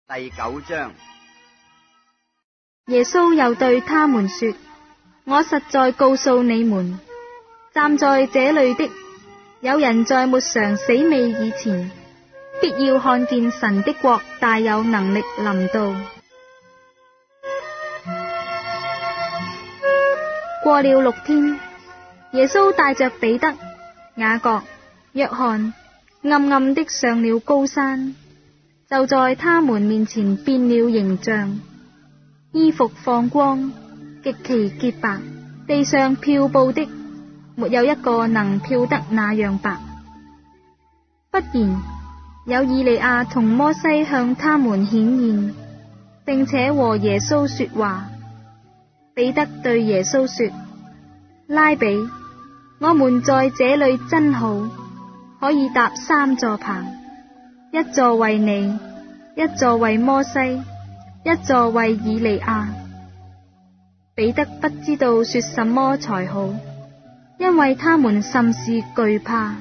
第9章。 耶穌又對他們說：我實在告訴你們，站在這裏的，有人在沒嘗死味以前，必要看見神的國大有能力臨到。過了6天，耶穌帶着彼得、雅各、約翰，暗暗的上了高山，就在他們面前變了形象，衣服放光，極其潔白，地上漂布的沒有一個能漂得那樣白。忽然有以利亞同摩西向他們顯現，並且和耶穌說話。彼得對耶穌說：拉比，我們在這裏真好，可以搭3座棚，一座為你，一座為摩西，一座為以利亞。彼得不知道說什麼才好，因為他們甚是懼怕。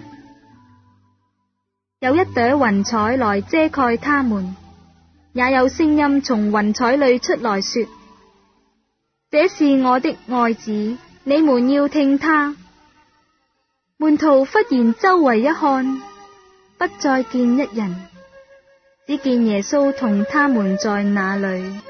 有一朵雲彩來遮蓋他們，也有聲音從雲彩裏出來說：這是我的愛子，你們要聽他。門徒忽然周圍一看，不再見一人，只見耶穌同他們在那裏。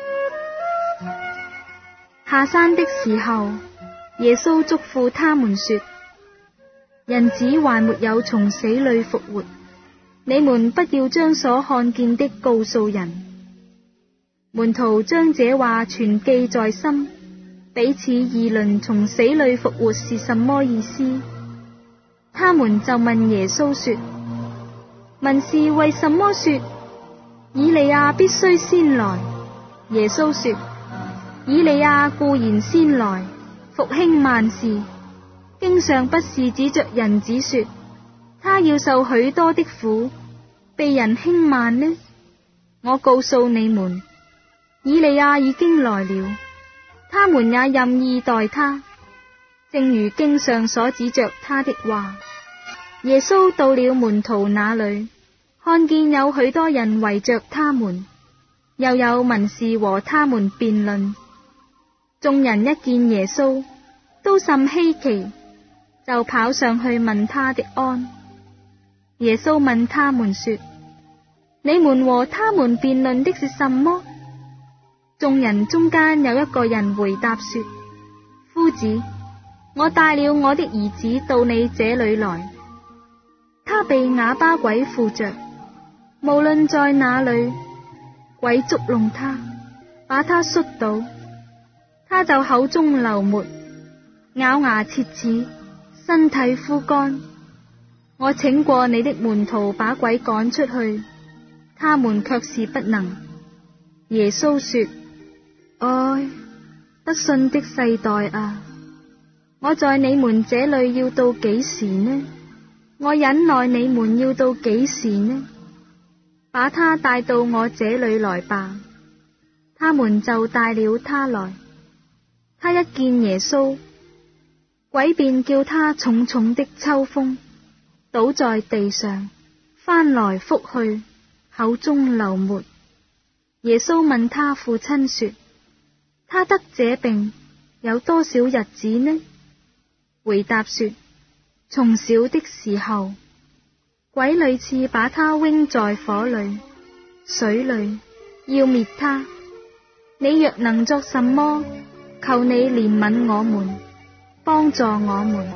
下山的時候，耶穌囑咐他們說：人子還沒有從死裏復活，你們不要將所看見的告訴人。門徒將這話全記在心，彼此議論從死裏復活是什麼意思。他們就問耶穌說：文士為什麼說以利亞必須先來？耶穌說：以利亞固然先來，復興萬事。經上不是指着人子說，他要受許多的苦，被人輕慢呢？我告訴你們，以利亞已經來了，他們也任意待他，正如經上所指着他的話。耶穌到了門徒那裏，看見有許多人圍着他們，又有文士和他們辯論。眾人一見耶穌，都甚稀奇，就跑上去問他的安。耶穌問他們說：你們和他們辯論的是什麼？眾人中間有一個人回答說：夫子，我帶了我的兒子到你這裏來，他被啞巴鬼附着，無論在哪裏，鬼捉弄他，把他摔倒，他就口中流沫，咬牙切齒，身體枯乾。我請過你的門徒把鬼趕出去，他們卻是不能。耶穌說：唉，不信的世代啊，我在你們這裏要到幾時呢？我忍耐你們要到幾時呢？把他帶到我這裏來吧。他們就帶了他來。他一見耶穌，鬼便叫他重重的抽風，倒在地上，翻來覆去，口中流沫。耶穌問他父親說：他得這病有多少日子呢？回答說：從小的時候，鬼屢次把他扔在火裏、水裏，要滅他。你若能作什麼，求你憐憫我們，幫助我們。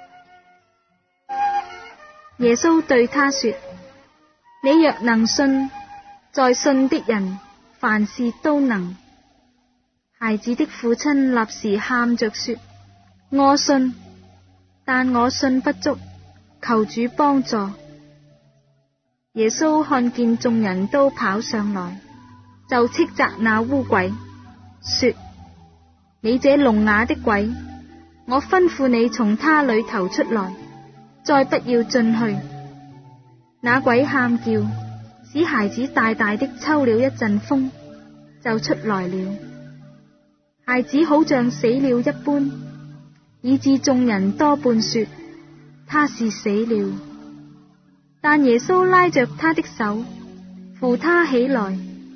耶穌對他說：你若能信，在信的人凡事都能。孩子的父親立時喊着說：我信，但我信不足，求主幫助。耶穌看見眾人都跑上來，就斥責那污鬼，說：你這聾啞的鬼，我吩咐你從他裏頭出來，再不要進去。那鬼喊叫，使孩子大大的抽了一陣風，就出來了。孩子好像死了一般，以致眾人多半說他是死了。但耶穌拉着他的手，扶他起來，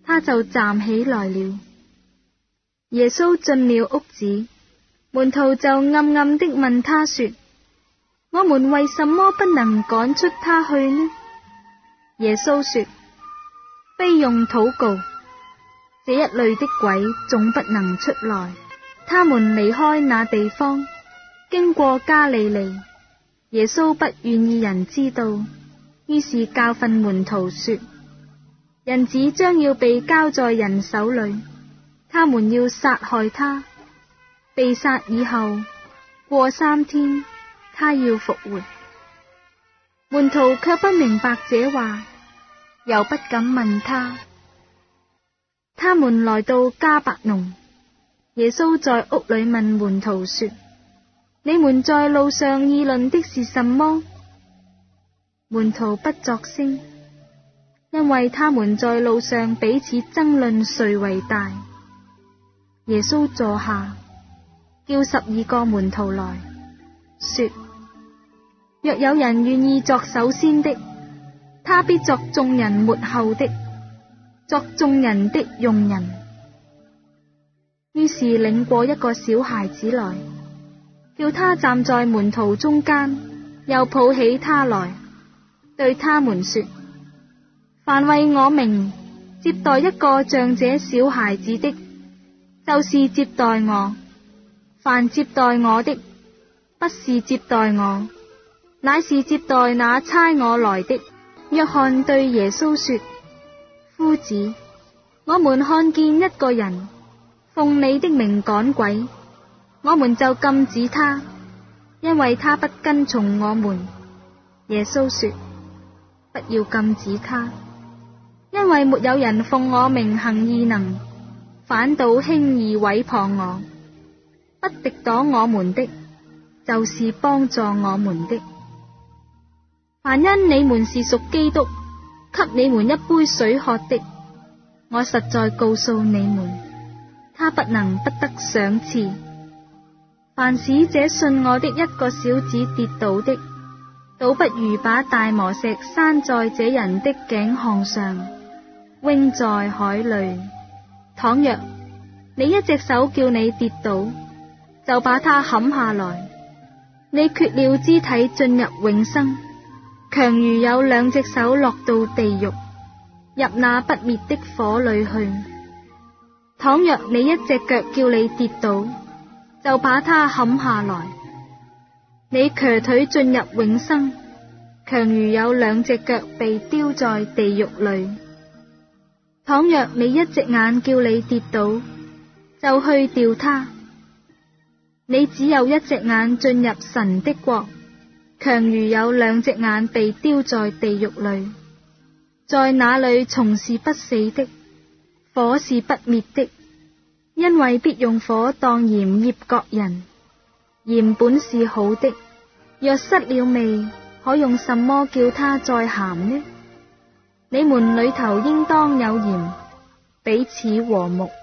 他就站起來了。耶穌進了屋子，門徒就暗暗的問他說：我們為什麼不能趕出他去呢？耶穌說：非用禱告，這一類的鬼總不能出來。他們離開那地方，經過加利利。耶穌不願意人知道，於是教訓門徒說：人子將要被交在人手裏，他們要殺害他，被殺以後，過3天，他要復活。門徒卻不明白這話，又不敢問他。他們來到迦百農，耶穌在屋裏問門徒說：你們在路上議論的是什麼？門徒不作聲，因為他們在路上彼此爭論誰為大。耶穌坐下，叫12個門徒來，說：若有人願意作首先的，他必作眾人末後的，作眾人的用人。於是領過一個小孩子來，叫他站在門徒中間，又抱起他來，對他們說：凡為我名接待一個像這小孩子的，就是接待我；凡接待我的，不是接待我，乃是接待那差我來的。約翰對耶穌說：夫子，我們看見一個人奉你的名趕鬼，我們就禁止他，因為他不跟從我們。耶穌說：不要禁止他，因為沒有人奉我名行異能，反倒輕易毀謗我。不敵擋我們的，就是幫助我們的。凡因你們是屬基督，給你們一杯水喝的，我實在告訴你們，他不能不得賞賜。凡使這信我的一個小子跌倒的，倒不如把大磨石拴在這人的頸項上，扔在海裏。倘若你一隻手叫你跌倒，就把它砍下來，你缺了肢體進入永生，強如有2隻手落到地獄，入那不滅的火裏去。倘若你一隻腳叫你跌倒，就把它砍下來，你瘸腿進入永生，強如有2隻腳被丟在地獄裏。倘若你一隻眼叫你跌倒，就去掉它。你只有一隻眼進入神的國，強如有2隻眼被丟在地獄裏，在那裏蟲是不死的，火是不滅的，因為必用火當鹽醃各人。鹽本是好的，若失了味，可用什麼叫它再鹹呢？你們裏頭應當有鹽，彼此和睦。